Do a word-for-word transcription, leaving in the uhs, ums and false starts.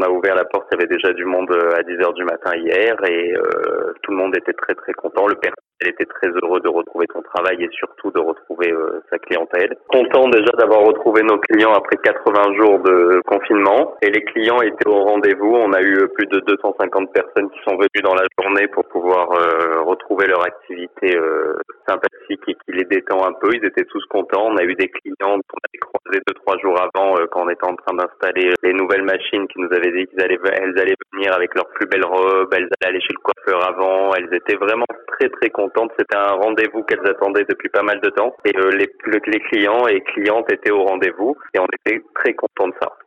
a ouvert la porte, il y avait déjà du monde à dix heures du matin hier et euh, tout le monde était très très content. Le personnel était très heureux de retrouver son travail et surtout de retrouver euh, sa clientèle. Content déjà d'avoir retrouvé nos clients après quatre-vingts jours de confinement et les clients étaient au rendez-vous. On a eu plus de deux cent cinquante personnes qui sont venues dans la journée pour pouvoir euh, retrouver leur activité euh, sympathique et qui les détend un peu. Ils étaient tous contents. On a eu des clients qu'on avait croisés deux trois jours avant euh, quand on était en train d'installer les nouvelles machines qui nous avaient dit qu'elles allaient, elles allaient venir avec leurs plus belles robes, elles allaient aller chez le coiffeur avant. Elles étaient vraiment très très contentes. C'était un rendez-vous qu'elles attendaient depuis pas mal de temps et euh, les, les clients et clientes étaient au rendez-vous et on était très contents de ça.